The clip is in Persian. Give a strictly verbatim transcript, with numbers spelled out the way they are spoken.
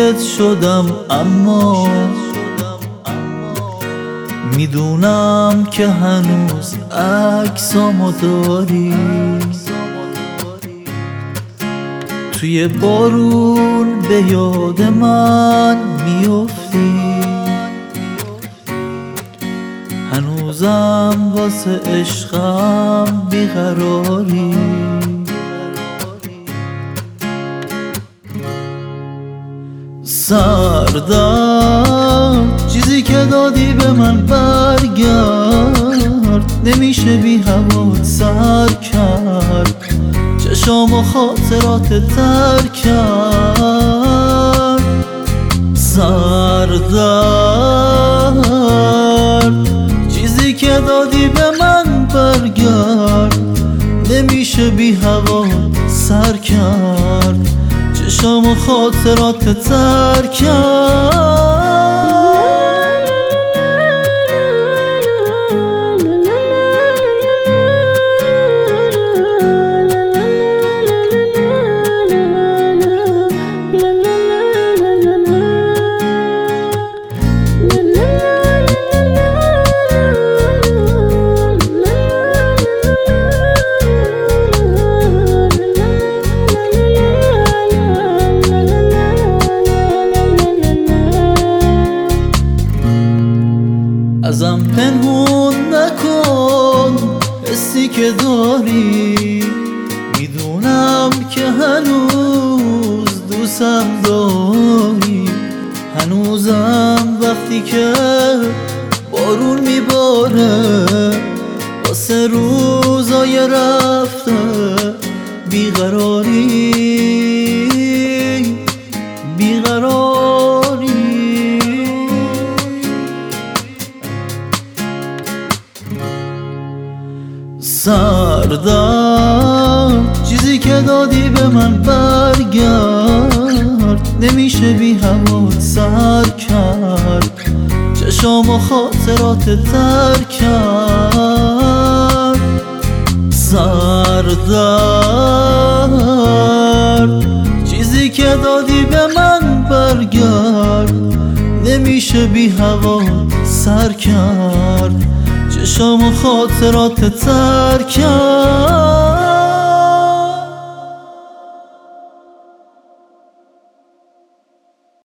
ساکت شدم، اما میدونم که هنوز عکسامو داری. توی بارون به یاد من میافتی، هنوزم واسه عشقم بیقراری. سردرد چیزی که دادی به من برگرد، نمیشه بی هوات سر کرد، چشام و خاطرات تر کرد. سردرد چیزی که دادی به من برگرد، نمیشه بی هوات سر کرد، چشام و خاطرات تر کرد. ازم پنهون نکن حسی که داری، میدونم که هنوز دوستم داری. هنوزم وقتی که بارون میباره، واسه روزای رفته بیقراری بیقراری. سردرد چیزی که دادی به من برگرد، نمیشه بی هوات سر کرد، چشام و خاطرات تر کرد. سردرد چیزی که دادی به من برگرد، نمیشه بی هوات سر کرد، چشام و خاطرات تر کرد.